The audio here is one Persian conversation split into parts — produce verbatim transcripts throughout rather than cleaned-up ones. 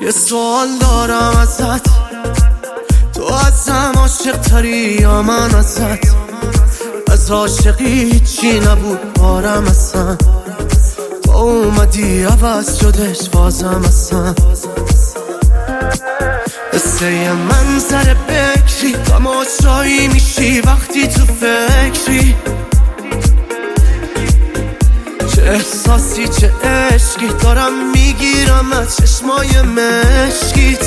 یه سوال دارم ازت، تو ازم عاشق تری یا من ازت؟ از عاشقی هیچی نبود بارم اصلا، تا اومدی عوض شدش بازم اصلا. قصه من سر بکری، تماشایی میشی وقتی تو فکری. چه احساسی چه عشقی دارم میگیرم از چشمای مشکیت.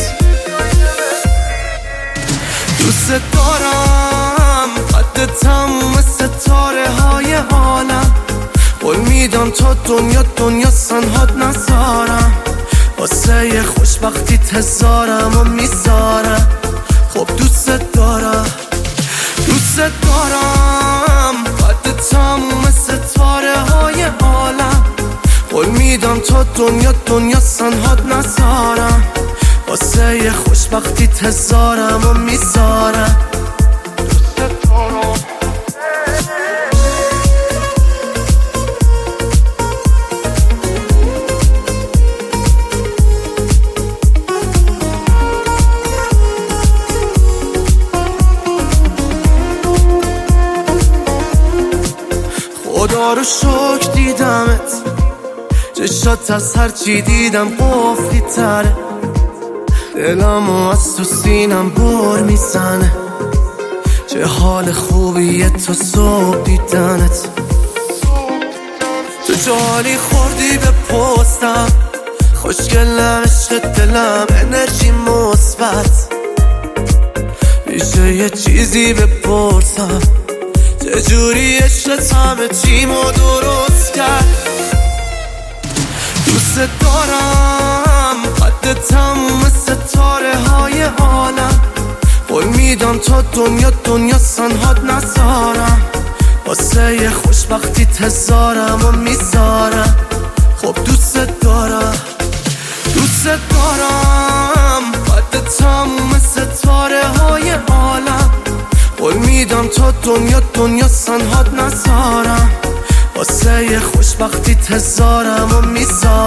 دوست دارم قد تموم ستاره های عالم، قول میدم تا دنیا دنیا سنهاد نذارم، واسه خوشبختی تزارم و میذارم. خب دوست دارم دوست دارم قد تموم ستاره های عالم، قول میدم تا دنیا دنیا سنهاد نذارم، واسه خوشبختی تزارم و میذارم. دوست دارم خدا رو شکر دیدمت، چشات از هرچی دیدم قفلی تره، دلم و از تو سینم بر میزنه. چه حال خوبیه تو صبح دیدنت، تو جالی خوردی به پستم، خوشگلم عشق دلم انرژی مثبت. میشه یه چیزی بپرسم، چجوری عشقت همه چیمو درست کرد؟ دوست دارم قد تموم ستاره های عالم، قول میدم تا دنیا دنیا سنهاد نذارم، واسه خوشبختی تزارم و میذارم. خب دوست دارم دوست دارم قد تموم ستاره های عالم، قول میدم تا دنیا دنیا سنهاد نذارم، واسه خوشبختی تزارم و میذارم.